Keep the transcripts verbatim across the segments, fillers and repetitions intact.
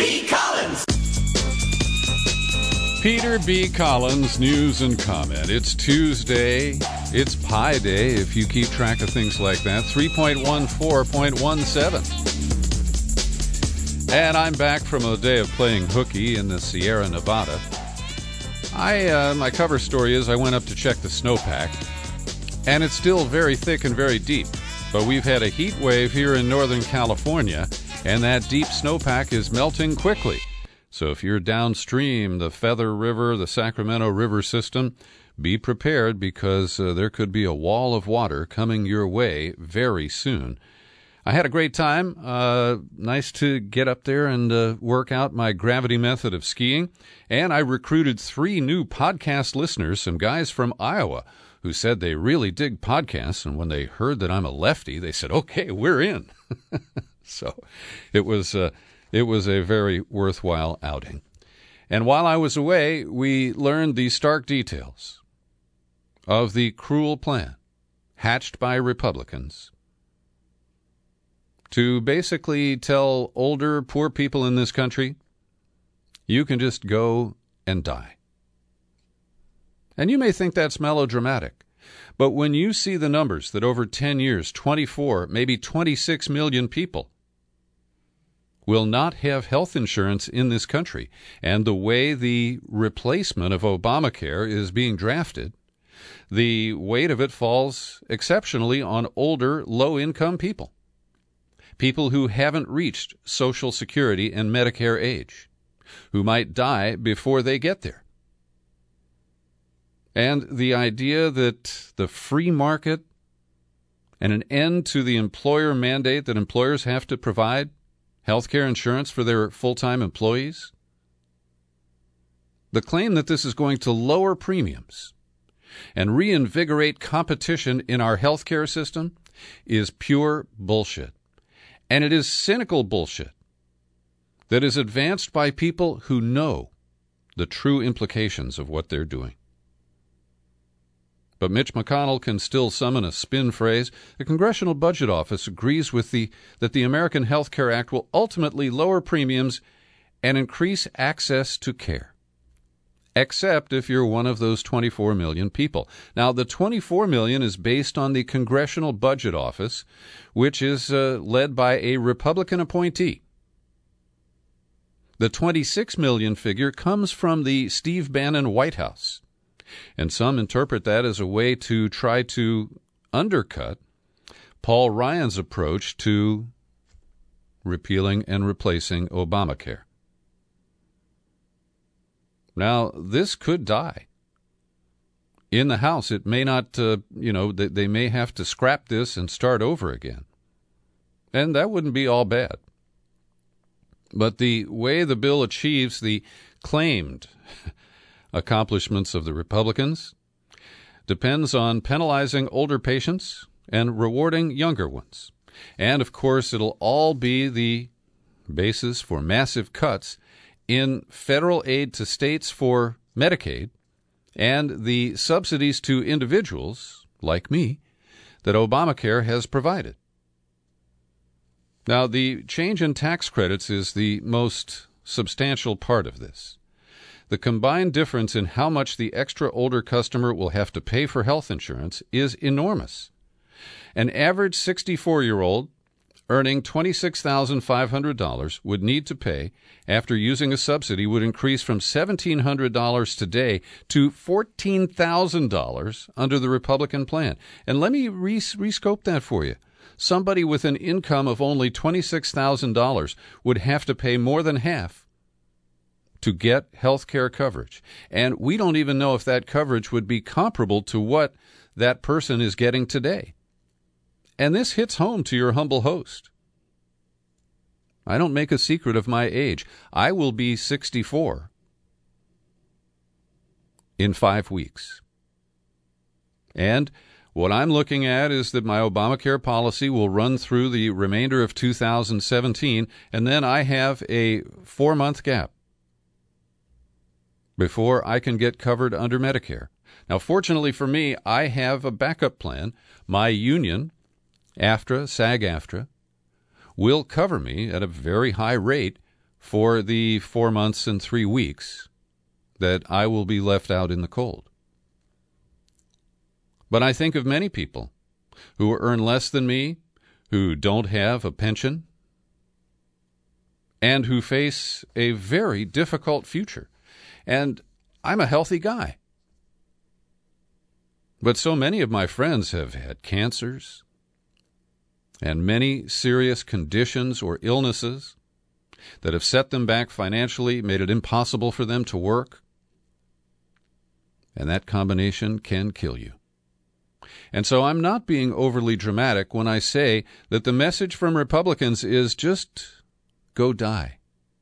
B. Collins. Peter B. Collins, news and comment. It's Tuesday. It's Pi Day, if you keep track of things like that. three point one four point one seven. And I'm back from a day of playing hooky in the Sierra Nevada. I uh, my cover story is I went up to check the snowpack, and it's still very thick and very deep. But we've had a heat wave here in Northern California, and that deep snowpack is melting quickly. So if you're downstream, the Feather River, the Sacramento River system, be prepared because uh, there could be a wall of water coming your way very soon. I had a great time. Uh, nice to get up there and uh, work out my gravity method of skiing. And I recruited three new podcast listeners, some guys from Iowa, who said they really dig podcasts. And when they heard that I'm a lefty, they said, okay, we're in. So it was... Uh, It was a very worthwhile outing. And while I was away, we learned the stark details of the cruel plan hatched by Republicans to basically tell older, poor people in this country, you can just go and die. And you may think that's melodramatic, but when you see the numbers that over ten years, twenty-four, maybe twenty-six million people will not have health insurance in this country, and the way the replacement of Obamacare is being drafted, the weight of it falls exceptionally on older, low-income people, people who haven't reached Social Security and Medicare age, who might die before they get there. And the idea that the free market and an end to the employer mandate that employers have to provide health care insurance for their full-time employees? The claim that this is going to lower premiums and reinvigorate competition in our health care system is pure bullshit. And it is cynical bullshit that is advanced by people who know the true implications of what they're doing. But Mitch McConnell can still summon a spin phrase. The Congressional Budget Office agrees with the that the American Health Care Act will ultimately lower premiums and increase access to care, except if you're one of those twenty-four million people. Now, the twenty-four million is based on the Congressional Budget Office, which is uh, led by a Republican appointee. The twenty-six million figure comes from the Steve Bannon White House. And some interpret that as a way to try to undercut Paul Ryan's approach to repealing and replacing Obamacare. Now, this could die. In the House, it may not, uh, you know, they, they may have to scrap this and start over again. And that wouldn't be all bad. But the way the bill achieves the claimed accomplishments of the Republicans depends on penalizing older patients and rewarding younger ones. And, of course, it'll all be the basis for massive cuts in federal aid to states for Medicaid and the subsidies to individuals, like me, that Obamacare has provided. Now, the change in tax credits is the most substantial part of this. The combined difference in how much the extra older customer will have to pay for health insurance is enormous. An average sixty-four-year-old earning twenty-six thousand five hundred dollars would need to pay, after using a subsidy, would increase from seventeen hundred dollars today to fourteen thousand dollars under the Republican plan. And let me res- rescope that for you. Somebody with an income of only twenty-six thousand dollars would have to pay more than half to get health care coverage. And we don't even know if that coverage would be comparable to what that person is getting today. And this hits home to your humble host. I don't make a secret of my age. I will be sixty-four in five weeks. And what I'm looking at is that my Obamacare policy will run through the remainder of two thousand seventeen, and then I have a four-month gap before I can get covered under Medicare. Now, fortunately for me, I have a backup plan. My union, AFTRA, SAG-AFTRA, will cover me at a very high rate for the four months and three weeks that I will be left out in the cold. But I think of many people who earn less than me, who don't have a pension, and who face a very difficult future. And I'm a healthy guy. But so many of my friends have had cancers and many serious conditions or illnesses that have set them back financially, made it impossible for them to work. And that combination can kill you. And so I'm not being overly dramatic when I say that the message from Republicans is just go die.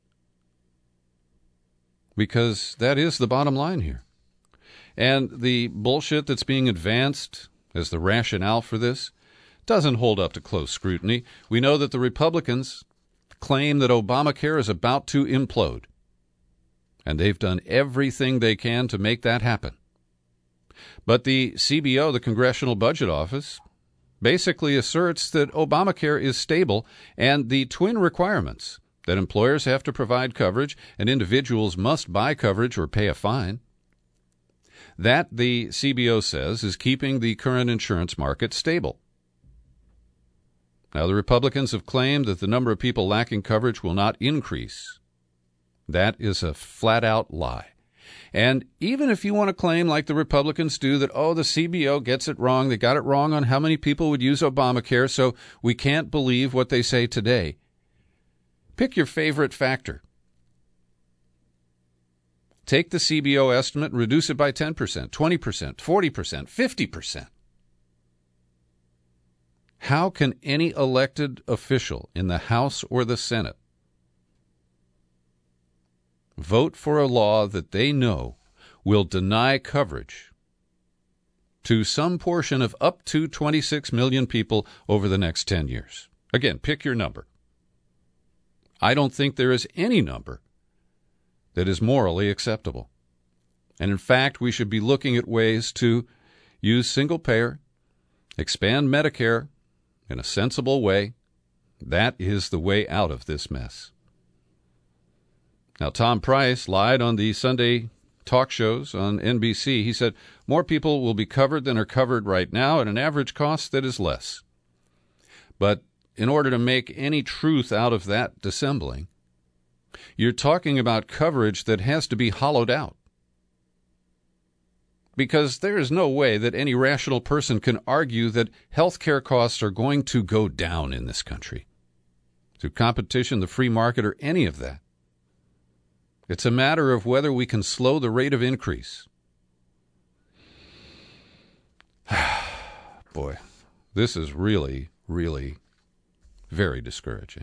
Because that is the bottom line here. And the bullshit that's being advanced as the rationale for this doesn't hold up to close scrutiny. We know that the Republicans claim that Obamacare is about to implode. And they've done everything they can to make that happen. But the C B O, the Congressional Budget Office, basically asserts that Obamacare is stable and the twin requirements that employers have to provide coverage and individuals must buy coverage or pay a fine, that, the C B O says, is keeping the current insurance market stable. Now, the Republicans have claimed that the number of people lacking coverage will not increase. That is a flat-out lie. And even if you want to claim, like the Republicans do, that, oh, the C B O gets it wrong, they got it wrong on how many people would use Obamacare, so we can't believe what they say today. Pick your favorite factor. Take the C B O estimate and reduce it by ten percent, twenty percent, forty percent, fifty percent. How can any elected official in the House or the Senate vote for a law that they know will deny coverage to some portion of up to twenty-six million people over the next ten years? Again, pick your number. I don't think there is any number that is morally acceptable. And in fact, we should be looking at ways to use single payer, expand Medicare in a sensible way. That is the way out of this mess. Now, Tom Price lied on the Sunday talk shows on N B C. He said more people will be covered than are covered right now at an average cost that is less. But in order to make any truth out of that dissembling, you're talking about coverage that has to be hollowed out. Because there is no way that any rational person can argue that health care costs are going to go down in this country through competition, the free market, or any of that. It's a matter of whether we can slow the rate of increase. Boy, this is really, really very discouraging.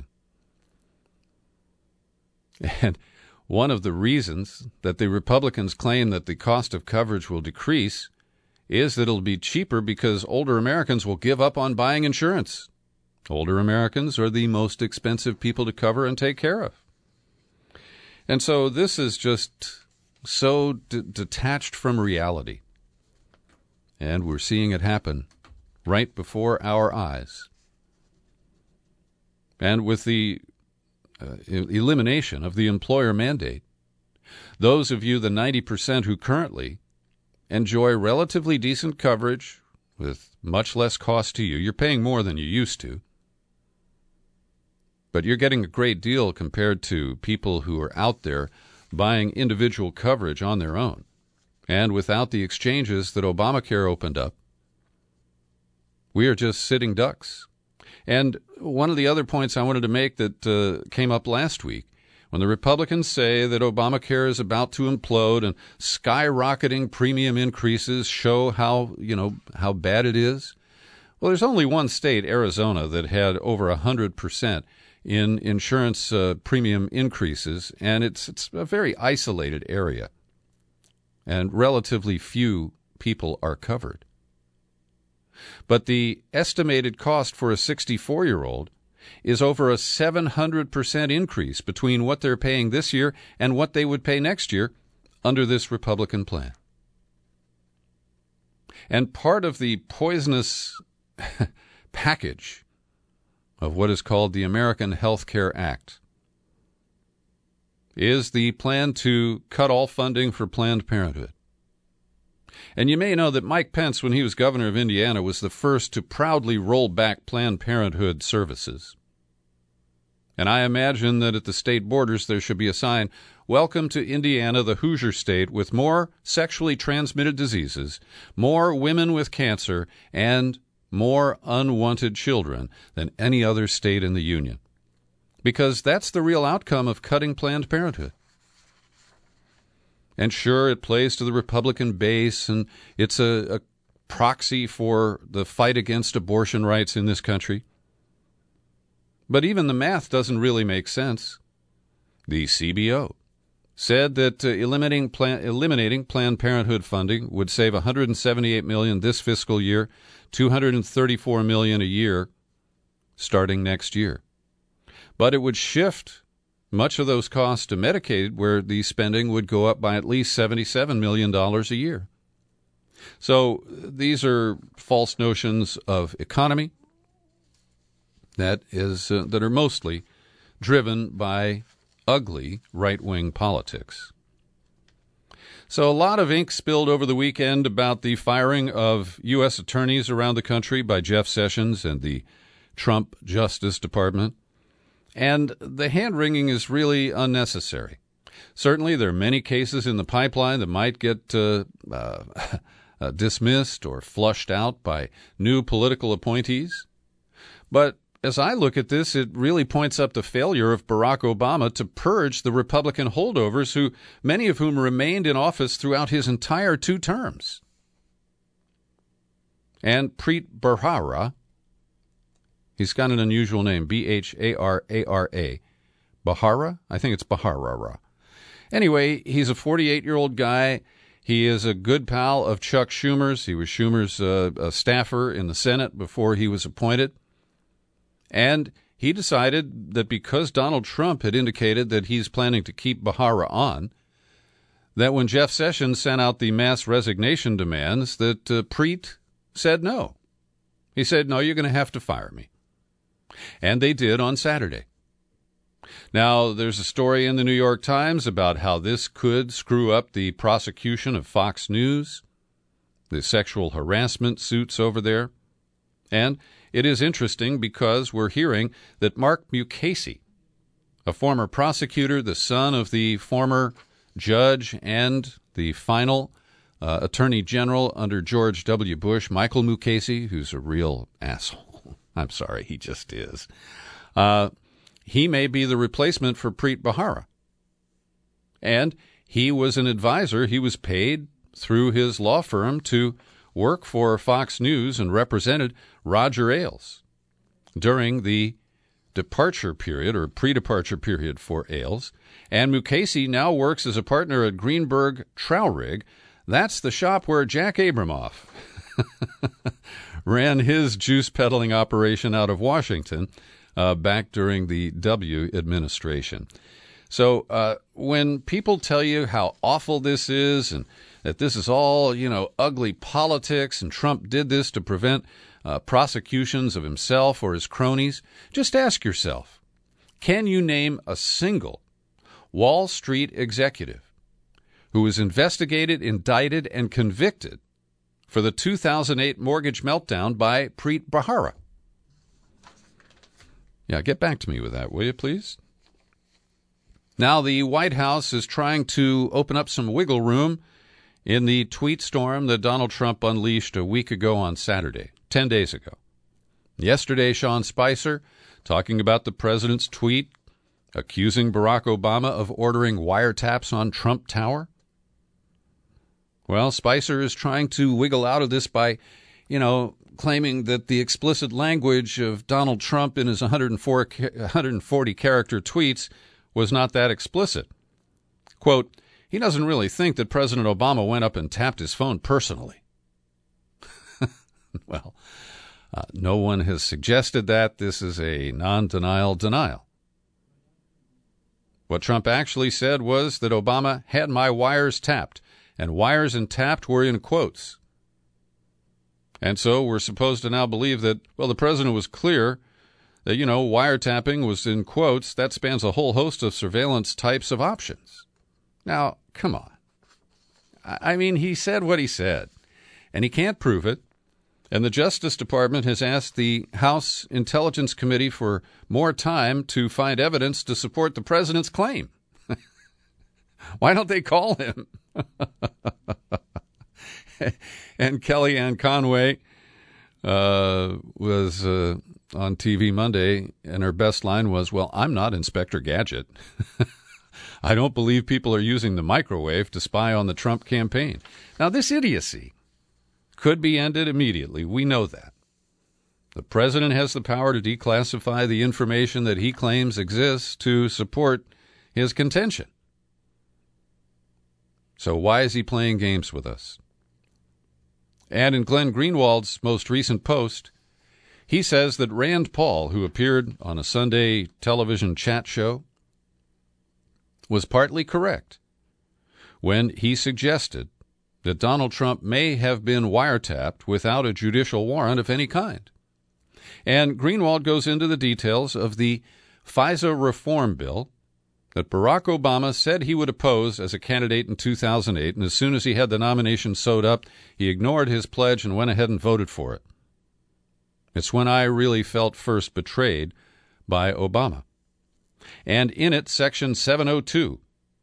And one of the reasons that the Republicans claim that the cost of coverage will decrease is that it'll be cheaper because older Americans will give up on buying insurance. Older Americans are the most expensive people to cover and take care of. And so this is just so d- detached from reality. And we're seeing it happen right before our eyes. And with the uh, elimination of the employer mandate, those of you, the ninety percent who currently enjoy relatively decent coverage with much less cost to you, you're paying more than you used to, but you're getting a great deal compared to people who are out there buying individual coverage on their own. And without the exchanges that Obamacare opened up, we are just sitting ducks. And one of the other points I wanted to make that uh, came up last week, when the Republicans say that Obamacare is about to implode and skyrocketing premium increases show how, you know, how bad it is. Well, there's only one state, Arizona, that had over one hundred percent in insurance uh, premium increases, and it's it's a very isolated area, and relatively few people are covered. But the estimated cost for a sixty-four-year-old is over a seven hundred percent increase between what they're paying this year and what they would pay next year under this Republican plan. And part of the poisonous package of what is called the American Health Care Act is the plan to cut all funding for Planned Parenthood. And you may know that Mike Pence, when he was governor of Indiana, was the first to proudly roll back Planned Parenthood services. And I imagine that at the state borders there should be a sign, "Welcome to Indiana, the Hoosier state, with more sexually transmitted diseases, more women with cancer, and more unwanted children than any other state in the Union." Because that's the real outcome of cutting Planned Parenthood. And sure, it plays to the Republican base, and it's a, a proxy for the fight against abortion rights in this country. But even the math doesn't really make sense. The C B O said that uh, eliminating, plan, eliminating Planned Parenthood funding would save one hundred seventy-eight million dollars this fiscal year, two hundred thirty-four million dollars a year starting next year. But it would shift much of those costs to Medicaid, where the spending would go up by at least seventy-seven million dollars a year. So these are false notions of economy that is uh, that are mostly driven by ugly right-wing politics. So a lot of ink spilled over the weekend about the firing of U S attorneys around the country by Jeff Sessions and the Trump Justice Department. And the hand-wringing is really unnecessary. Certainly, there are many cases in the pipeline that might get uh, uh, uh, dismissed or flushed out by new political appointees. But as I look at this, it really points up the failure of Barack Obama to purge the Republican holdovers, who many of whom remained in office throughout his entire two terms. And Preet Bharara, he's got an unusual name, B H A R A R A. Bharara? I think it's Bharara. Anyway, he's a forty-eight-year-old guy. He is a good pal of Chuck Schumer's. He was Schumer's uh, a staffer in the Senate before he was appointed. And he decided that because Donald Trump had indicated that he's planning to keep Bharara on, that when Jeff Sessions sent out the mass resignation demands, that uh, Preet said no. He said, "No, you're going to have to fire me." And they did on Saturday. Now, there's a story in the New York Times about how this could screw up the prosecution of Fox News, the sexual harassment suits over there. And it is interesting because we're hearing that Mark Mukasey, a former prosecutor, the son of the former judge and the final uh, attorney general under George W. Bush, Michael Mukasey, who's a real asshole. I'm sorry, he just is. Uh, he may be the replacement for Preet Bharara. And he was an advisor. He was paid through his law firm to work for Fox News and represented Roger Ailes during the departure period or pre-departure period for Ailes. And Mukasey now works as a partner at Greenberg Traurig. That's the shop where Jack Abramoff ran his juice-peddling operation out of Washington uh, back during the W administration. So uh, when people tell you how awful this is and that this is all, you know, ugly politics and Trump did this to prevent uh, prosecutions of himself or his cronies, just ask yourself, can you name a single Wall Street executive who was investigated, indicted, and convicted for the two thousand eight mortgage meltdown by Preet Bharara? Yeah, get back to me with that, will you, please? Now, the White House is trying to open up some wiggle room in the tweet storm that Donald Trump unleashed a week ago on Saturday, ten days ago. Yesterday, Sean Spicer, talking about the president's tweet accusing Barack Obama of ordering wiretaps on Trump Tower. Well, Spicer is trying to wiggle out of this by, you know, claiming that the explicit language of Donald Trump in his one hundred forty character tweets was not that explicit. Quote, he doesn't really think that President Obama went up and tapped his phone personally. Well, uh, no one has suggested that. This is a non-denial denial. What Trump actually said was that Obama had my wires tapped, and wires and tapped were in quotes. And so we're supposed to now believe that, well, the president was clear that, you know, wiretapping was in quotes. That spans a whole host of surveillance types of options. Now, come on. I mean, he said what he said, and he can't prove it. And the Justice Department has asked the House Intelligence Committee for more time to find evidence to support the president's claim. Why don't they call him? And Kellyanne Conway uh, was uh, on T V Monday, and her best line was, well, I'm not Inspector Gadget. I don't believe people are using the microwave to spy on the Trump campaign. Now, this idiocy could be ended immediately. We know that. The president has the power to declassify the information that he claims exists to support his contention. So why is he playing games with us? And in Glenn Greenwald's most recent post, he says that Rand Paul, who appeared on a Sunday television chat show, was partly correct when he suggested that Donald Trump may have been wiretapped without a judicial warrant of any kind. And Greenwald goes into the details of the FISA reform bill that Barack Obama said he would oppose as a candidate in two thousand eight, and as soon as he had the nomination sewed up, he ignored his pledge and went ahead and voted for it. It's when I really felt first betrayed by Obama. And in it, Section seven oh two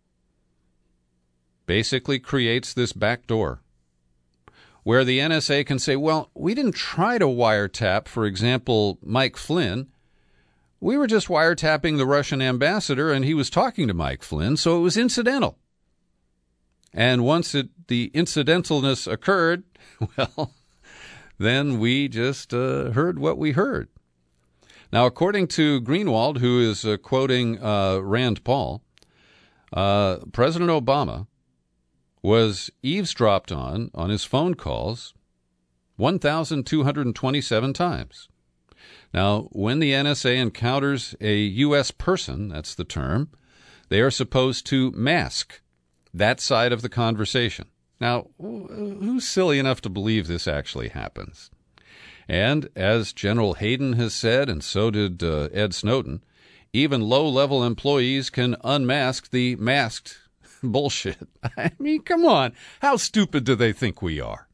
basically creates this back door where the N S A can say, well, we didn't try to wiretap, for example, Mike Flynn. We were just wiretapping the Russian ambassador, and he was talking to Mike Flynn, so it was incidental. And once it, the incidentalness occurred, well, then we just uh, heard what we heard. Now, according to Greenwald, who is uh, quoting uh, Rand Paul, uh, President Obama was eavesdropped on on his phone calls one thousand two hundred twenty-seven times. Now, when the N S A encounters a U S person, that's the term, they are supposed to mask that side of the conversation. Now, who's silly enough to believe this actually happens? And as General Hayden has said, and so did uh, Ed Snowden, even low-level employees can unmask the masked bullshit. I mean, come on. How stupid do they think we are?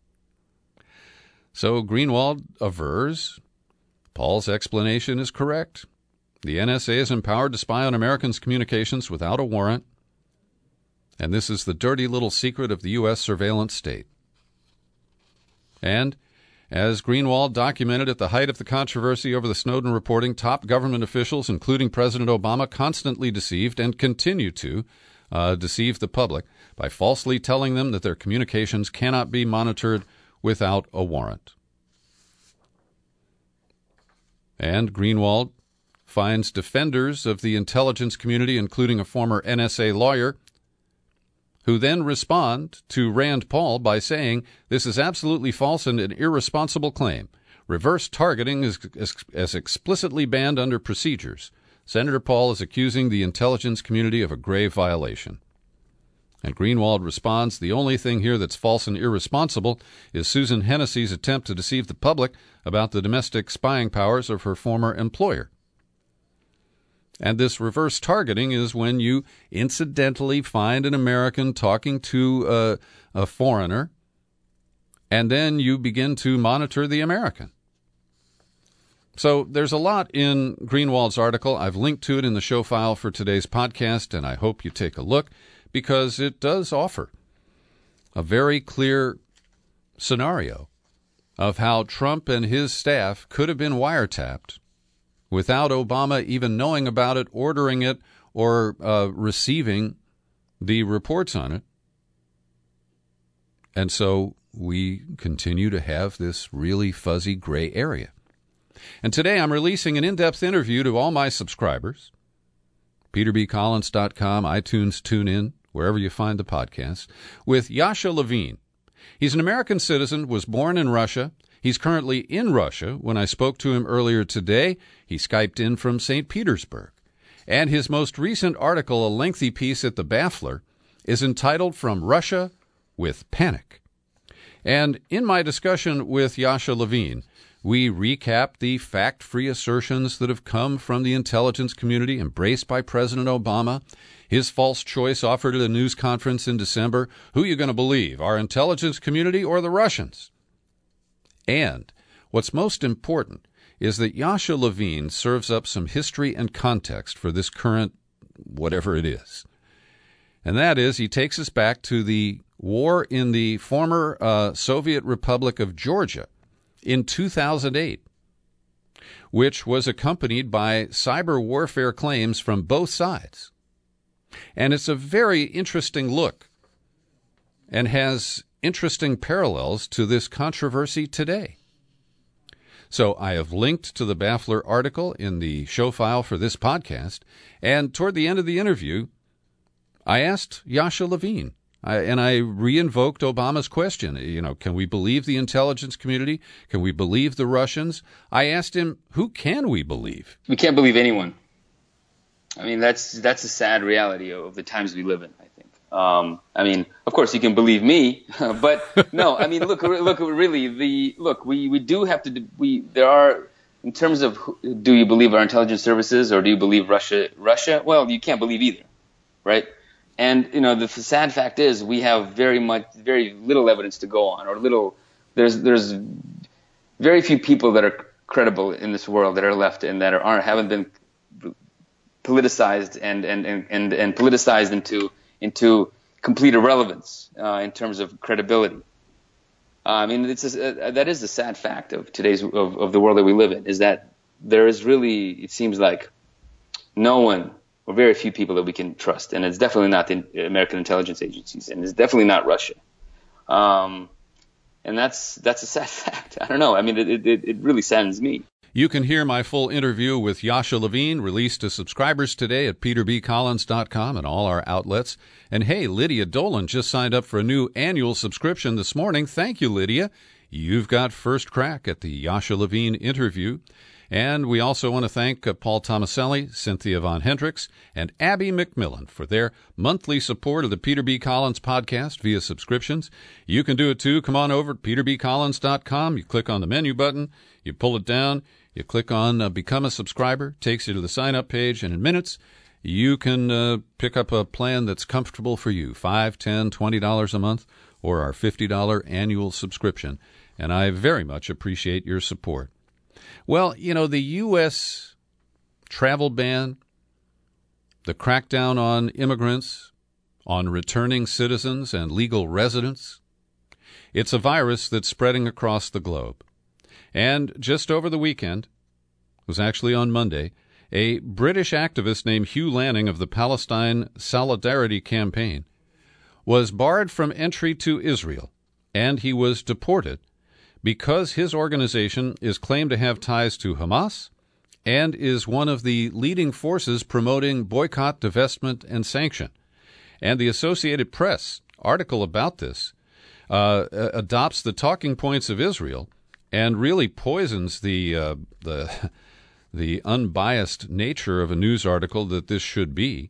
So Greenwald avers Paul's explanation is correct. The N S A is empowered to spy on Americans' communications without a warrant, and this is the dirty little secret of the U S surveillance state. And as Greenwald documented at the height of the controversy over the Snowden reporting, top government officials, including President Obama, constantly deceived and continue to uh, deceive the public by falsely telling them that their communications cannot be monitored without a warrant. And Greenwald finds defenders of the intelligence community, including a former N S A lawyer, who then respond to Rand Paul by saying this is absolutely false and an irresponsible claim. Reverse targeting is as explicitly banned under procedures. Senator Paul is accusing the intelligence community of a grave violation. And Greenwald responds, the only thing here that's false and irresponsible is Susan Hennessy's attempt to deceive the public about the domestic spying powers of her former employer. And this reverse targeting is when you incidentally find an American talking to a, a foreigner, and then you begin to monitor the American. So there's a lot in Greenwald's article. I've linked to it in the show file for today's podcast, and I hope you take a look, because it does offer a very clear scenario of how Trump and his staff could have been wiretapped without Obama even knowing about it, ordering it, or uh, receiving the reports on it. And so we continue to have this really fuzzy gray area. And today I'm releasing an in-depth interview to all my subscribers. Peter B Collins dot com, iTunes, TuneIn, wherever you find the podcast, with Yasha Levine. He's an American citizen, was born in Russia. He's currently in Russia. When I spoke to him earlier today, he Skyped in from Saint Petersburg. And his most recent article, a lengthy piece at the Baffler, is entitled From Russia with Panic. And in my discussion with Yasha Levine, We recap the fact-free assertions that have come from the intelligence community embraced by President Obama, his false choice offered at a news conference in December. Who are you going to believe, our intelligence community or the Russians? And what's most important is that Yasha Levine serves up some history and context for this current whatever it is. And that is, he takes us back to the war in the former uh, Soviet Republic of Georgia in two thousand eight, which was accompanied by cyber warfare claims from both sides. And it's a very interesting look and has interesting parallels to this controversy today. So I have linked to the Baffler article in the show file for this podcast, and toward the end of the interview, I asked Yasha Levine, I, and I re-invoked Obama's question, you know, can we believe the intelligence community? Can we believe the Russians? I asked him, who can we believe? We can't believe anyone. I mean, that's that's a sad reality of the times we live in, I think. Um, I mean, of course, you can believe me, but no, I mean, look, look, really, the look, we, we do have to, we there are, in terms of who, do you believe our intelligence services or do you believe Russia? Russia? Well, you can't believe either, right? And, you know, the sad fact is we have very much, very little evidence to go on, or little, there's there's very few people that are credible in this world that are left and that are, aren't, haven't been politicized and, and, and, and, and politicized into, into complete irrelevance uh, in terms of credibility. Uh, I mean, it's a, uh, that is the sad fact of today's, of, of the world that we live in, is that there is really, it seems like no one, or very few people that we can trust, and it's definitely not the American intelligence agencies, and it's definitely not Russia. Um, and that's that's a sad fact. I don't know. I mean, it it, it really saddens me. You can hear my full interview with Yasha Levine, released to subscribers today at peter b collins dot com and all our outlets. And hey, Lydia Dolan just signed up for a new annual subscription this morning. Thank you, Lydia. You've got first crack at the Yasha Levine interview. And we also want to thank uh, Paul Tomaselli, Cynthia Von Hendricks, and Abby McMillan for their monthly support of the Peter B. Collins podcast via subscriptions. You can do it too. Come on over at peter b collins dot com. You click on the menu button, you pull it down, you click on uh, Become a Subscriber, takes you to the sign-up page, and in minutes you can uh, pick up a plan that's comfortable for you, five dollars, ten dollars, twenty dollars a month, or our fifty dollars annual subscription. And I very much appreciate your support. Well, you know, the U S travel ban, the crackdown on immigrants, on returning citizens and legal residents, it's a virus that's spreading across the globe. And just over the weekend, it was actually on Monday, a British activist named Hugh Lanning of the Palestine Solidarity Campaign was barred from entry to Israel, and he was deported because his organization is claimed to have ties to Hamas and is one of the leading forces promoting boycott, divestment, and sanction. And the Associated Press article about this uh, adopts the talking points of Israel and really poisons the uh, the the unbiased nature of a news article that this should be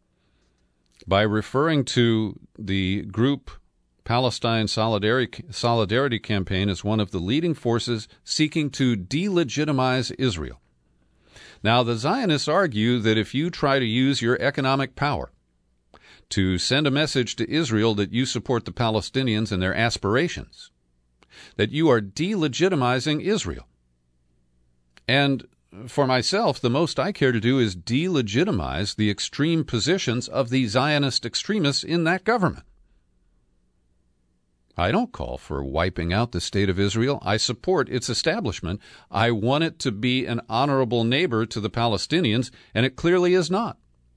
by referring to the group Palestine Solidarity, Solidarity Campaign as one of the leading forces seeking to delegitimize Israel. Now, the Zionists argue that if you try to use your economic power to send a message to Israel that you support the Palestinians and their aspirations, that you are delegitimizing Israel. And for myself, the most I care to do is delegitimize the extreme positions of the Zionist extremists in that government. I don't call for wiping out the state of Israel. I support its establishment. I want it to be an honorable neighbor to the Palestinians, and it clearly is not.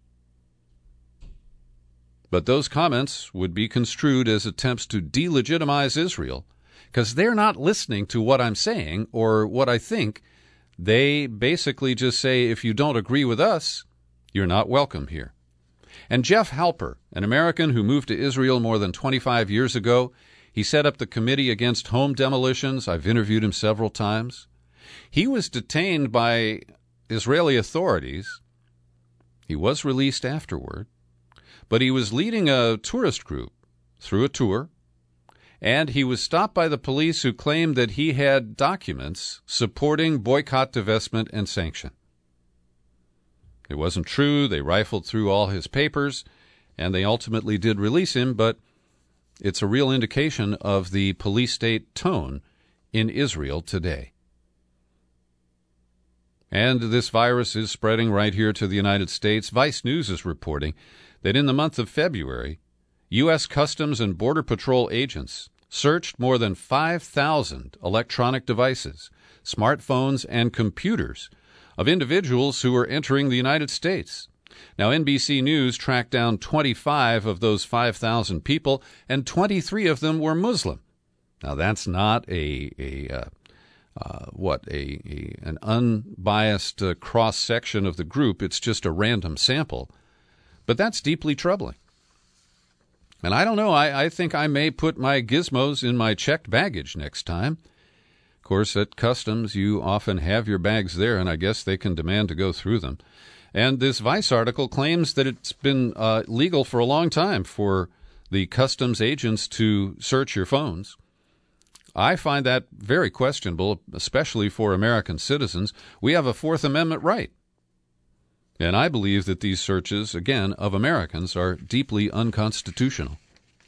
But those comments would be construed as attempts to delegitimize Israel, because they're not listening to what I'm saying or what I think. They basically just say, if you don't agree with us, you're not welcome here. And Jeff Halper, an American who moved to Israel more than twenty-five years ago, he set up the Committee Against Home Demolitions. I've interviewed him several times. He was detained by Israeli authorities. He was released afterward, but he was leading a tourist group through a tour, and he was stopped by the police, who claimed that he had documents supporting boycott, divestment, and sanction. It wasn't true. They rifled through all his papers, and they ultimately did release him, but it's a real indication of the police-state tone in Israel today. And this virus is spreading right here to the United States. Vice News is reporting that in the month of February, U S Customs and Border Patrol agents searched more than five thousand electronic devices, smartphones, and computers of individuals who were entering the United States. Now, N B C News tracked down twenty-five of those five thousand people, and twenty-three of them were Muslim. Now, that's not a, a uh, uh, what, a, a an unbiased uh, cross-section of the group. It's just a random sample. But that's deeply troubling. And I don't know, I, I think I may put my gizmos in my checked baggage next time. Of course, at Customs, you often have your bags there, and I guess they can demand to go through them. And this Vice article claims that it's been uh, legal for a long time for the customs agents to search your phones. I find that very questionable, especially for American citizens. We have a Fourth Amendment right. And I believe that these searches, again, of Americans are deeply unconstitutional.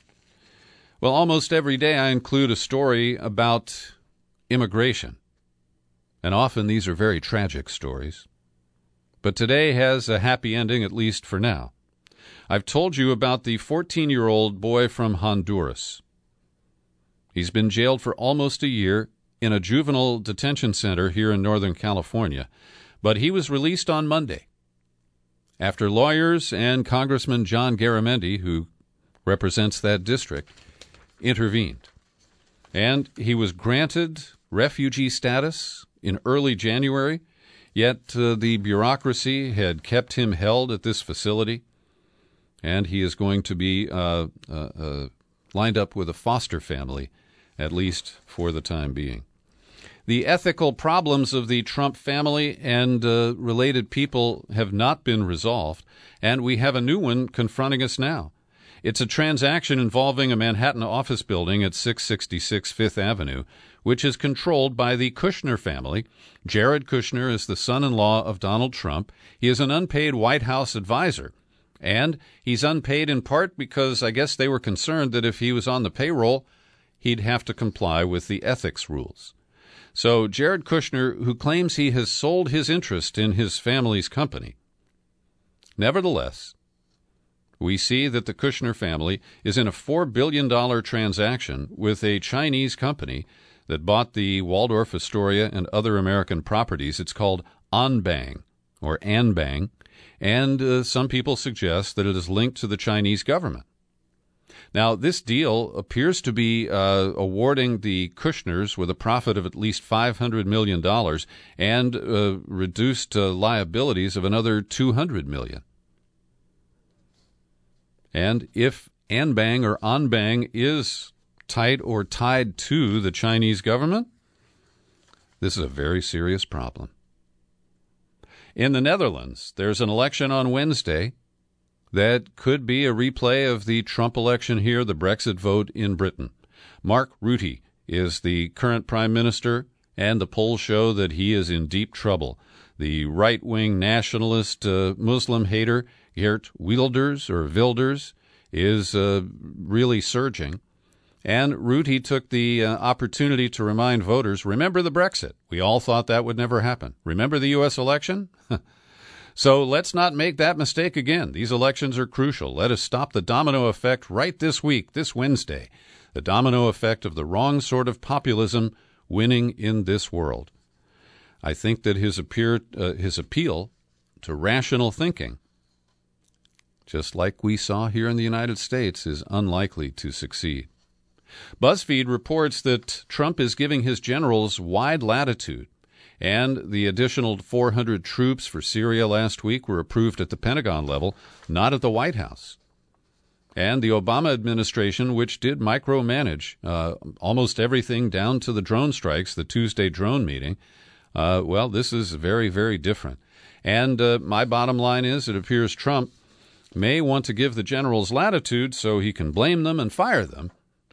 Well, almost every day I include a story about immigration. And often these are very tragic stories. But today has a happy ending, at least for now. I've told you about the fourteen-year-old boy from Honduras. He's been jailed for almost a year in a juvenile detention center here in Northern California, but he was released on Monday after lawyers and Congressman John Garamendi, who represents that district, intervened. And he was granted refugee status in early January, yet uh, the bureaucracy had kept him held at this facility, and he is going to be uh, uh, uh, lined up with a foster family, at least for the time being. The ethical problems of the Trump family and uh, related people have not been resolved, and we have a new one confronting us now. It's a transaction involving a Manhattan office building at six sixty-six Fifth Avenue, which is controlled by the Kushner family. Jared Kushner is the son-in-law of Donald Trump. He is an unpaid White House advisor, and he's unpaid in part because I guess they were concerned that if he was on the payroll, he'd have to comply with the ethics rules. So Jared Kushner, who claims he has sold his interest in his family's company, nevertheless, we see that the Kushner family is in a four billion dollars transaction with a Chinese company that bought the Waldorf Astoria and other American properties. It's called Anbang, or Anbang, and uh, some people suggest that it is linked to the Chinese government. Now, this deal appears to be uh, awarding the Kushners with a profit of at least five hundred million dollars and uh, reduced uh, liabilities of another two hundred million dollars. And if Anbang or Anbang is tight or tied to the Chinese government, this is a very serious problem. In the Netherlands, there's an election on Wednesday that could be a replay of the Trump election here, the Brexit vote in Britain. Mark Rutte is the current prime minister, and the polls show that he is in deep trouble. The right-wing nationalist uh, Muslim hater Geert Wilders, or Wilders, is uh, really surging. And Rutte took the uh, opportunity to remind voters, remember the Brexit. We all thought that would never happen. Remember the U S election? So let's not make that mistake again. These elections are crucial. Let us stop the domino effect right this week, this Wednesday. The domino effect of the wrong sort of populism winning in this world. I think that his, appear, uh, his appeal to rational thinking, just like we saw here in the United States, is unlikely to succeed. BuzzFeed reports that Trump is giving his generals wide latitude, and the additional four hundred troops for Syria last week were approved at the Pentagon level, not at the White House. And the Obama administration, which did micromanage uh, almost everything down to the drone strikes, the Tuesday drone meeting, uh, well, this is very, very different. And uh, my bottom line is it appears Trump may want to give the generals latitude so he can blame them and fire them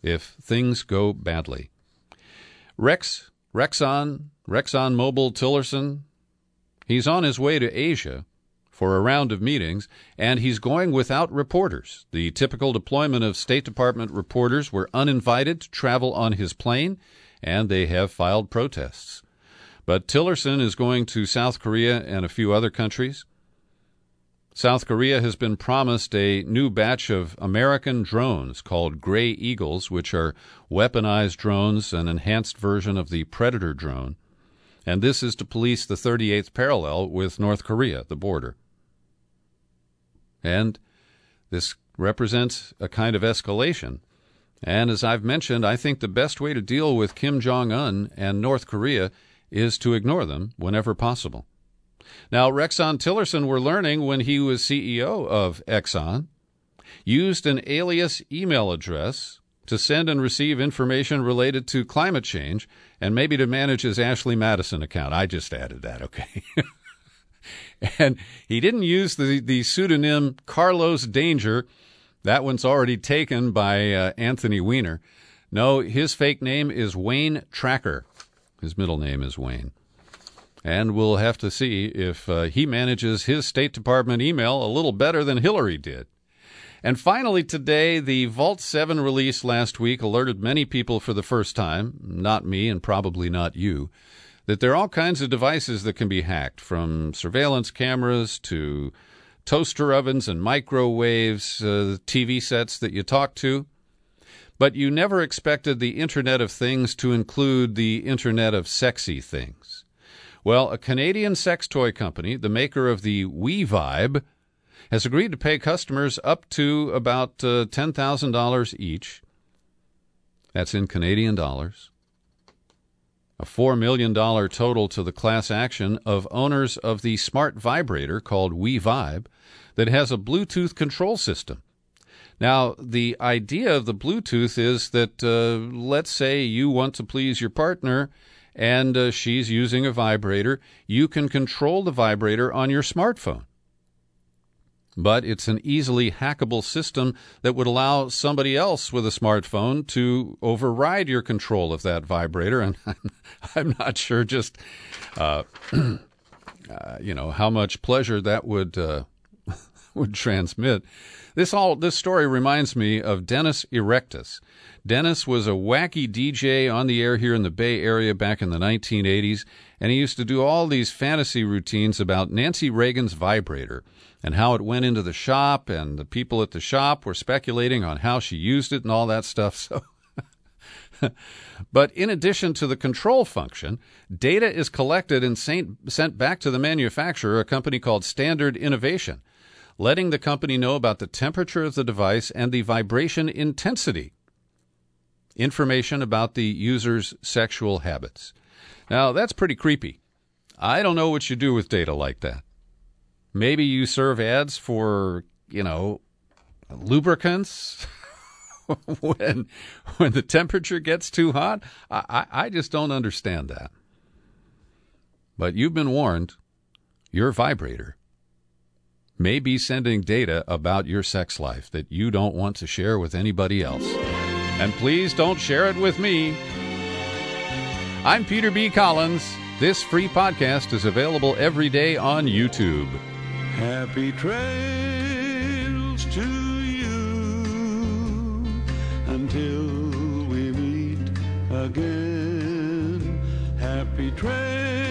if things go badly. Rex, Rexon, ExxonMobil Tillerson, he's on his way to Asia for a round of meetings, and he's going without reporters. The typical deployment of State Department reporters were uninvited to travel on his plane, and they have filed protests. But Tillerson is going to South Korea and a few other countries. South Korea has been promised a new batch of American drones called Gray Eagles, which are weaponized drones, an enhanced version of the Predator drone. And this is to police the thirty-eighth parallel with North Korea, the border. And this represents a kind of escalation. And as I've mentioned, I think the best way to deal with Kim Jong-un and North Korea is to ignore them whenever possible. Now, Rexon Tillerson, we're learning when he was C E O of Exxon, used an alias email address to send and receive information related to climate change and maybe to manage his Ashley Madison account. I just added that, okay? And he didn't use the, the pseudonym Carlos Danger. That one's already taken by uh, Anthony Weiner. No, his fake name is Wayne Tracker. His middle name is Wayne. And we'll have to see if uh, he manages his State Department email a little better than Hillary did. And finally today, the Vault seven release last week alerted many people for the first time, not me and probably not you, that there are all kinds of devices that can be hacked, from surveillance cameras to toaster ovens and microwaves, uh, T V sets that you talk to. But you never expected the Internet of Things to include the Internet of Sexy Things. Well, a Canadian sex toy company, the maker of the WeVibe, has agreed to pay customers up to about uh, ten thousand dollars each. That's in Canadian dollars. A four million dollars total to the class action of owners of the smart vibrator called WeVibe that has a Bluetooth control system. Now, the idea of the Bluetooth is that, uh, let's say you want to please your partner and uh, she's using a vibrator. You can control the vibrator on your smartphone. But it's an easily hackable system that would allow somebody else with a smartphone to override your control of that vibrator. And I'm, I'm not sure just, uh, uh, you know, how much pleasure that would uh, would transmit. This all this story reminds me of Dennis Erectus. Dennis was a wacky D J on the air here in the Bay Area back in the nineteen eighties, and he used to do all these fantasy routines about Nancy Reagan's vibrator and how it went into the shop, and the people at the shop were speculating on how she used it and all that stuff. So, but in addition to the control function, data is collected and sent back to the manufacturer, a company called Standard Innovation, letting the company know about the temperature of the device and the vibration intensity. Information about the user's sexual habits. Now, that's pretty creepy. I don't know what you do with data like that. Maybe you serve ads for, you know, lubricants when when the temperature gets too hot. I, I just don't understand that. But you've been warned. Your vibrator may be sending data about your sex life that you don't want to share with anybody else. And please don't share it with me. I'm Peter B. Collins. This free podcast is available every day on YouTube. Happy trails to you until we meet again. Happy trails.